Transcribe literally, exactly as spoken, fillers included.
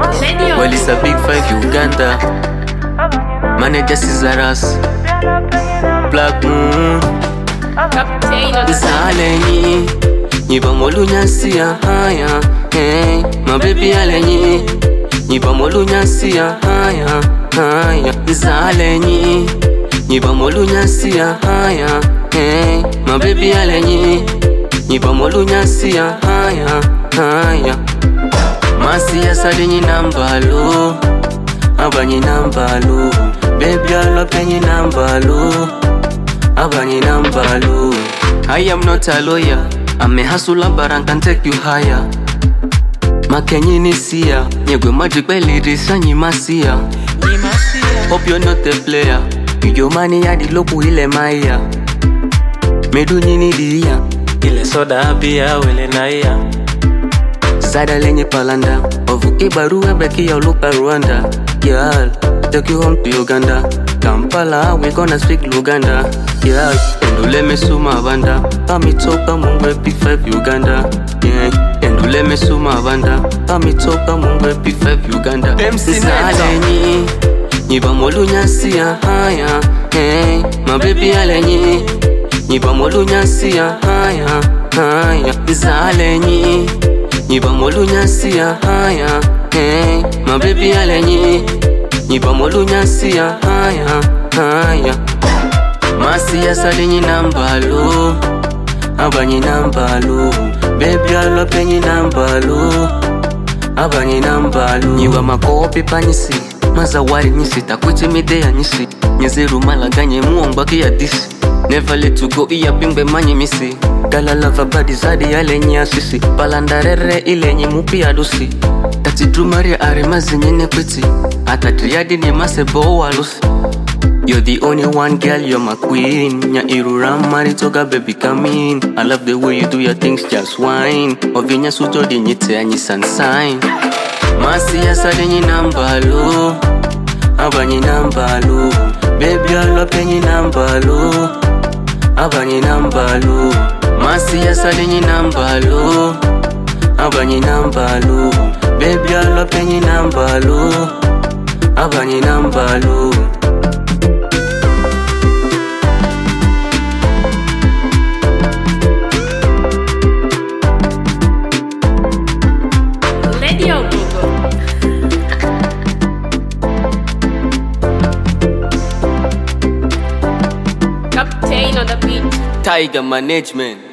Well, it's a big five Uganda. Manager Cesaras Black Moon Zalenyi Nyiba molu nyasiya haya Hey, my baby alenyi Nyiba molu nyasiya haya Haya Zalenyi Nyiba molu nyasiya haya Hey, my baby alenyi Nyiba molu nyasiya haya Haya Masiya salinyi nambalo Abanyi nambalo Baby I love penyi nambalo Abanyi nambalo I am not a lawyer I'm a hustler but I can take you higher Makenyi nisiya Nyegwe magic belly risanyi masiya Hope you're not a player Iyo mani ya diloku ile maya Medu nyini diya Ile soda abia wele naya Sada lenye palanda Ovuki barua beki ya uluka Rwanda Girl, take you home to Uganda Kampala, we gonna speak Luganda Yeah, endule mesuma banda Kamitoka mungwe P five Uganda Yeah, endule mesuma banda Kamitoka mungwe P five Uganda Zalenyi Nyiba molu nyasiya haya Hey, my baby alenyi Nyiba molu nyasiya haya Haya Zalenyi Nyiba molu nyasiya haya Hey, my baby alenyi Nyiba molu nyasiya haya Haya Masiya salinyi nambalo Abanyi nambalo Baby I love penyi nambalo Abanyi nambalo Nyiba makopi panyisi Mazawari nisi takuchi midea nisi Nyeziru malaganye muongwa kia disi Never let you go iya bingbe manye misi Gala lava badi zadi yale nyasisi Palandarere ile nyimupi adusi Tati drumaria arimazi nyene kwiti Hata triadi ni masebo walusi You're the only one girl, you're my queen Nya iruram maritoga baby come in I love the way you do your things, just wine Ovinya sujo di nyite anyi sunshine Masiya salinyi nambalo Abanyi nambalo Baby I love penyi nambalo Abanyi nambalo Masiya salinyi nambalo Abanyi nambalo Baby I love penyi nambalo Abanyi nambalo Captain on the beat. Tiger Management.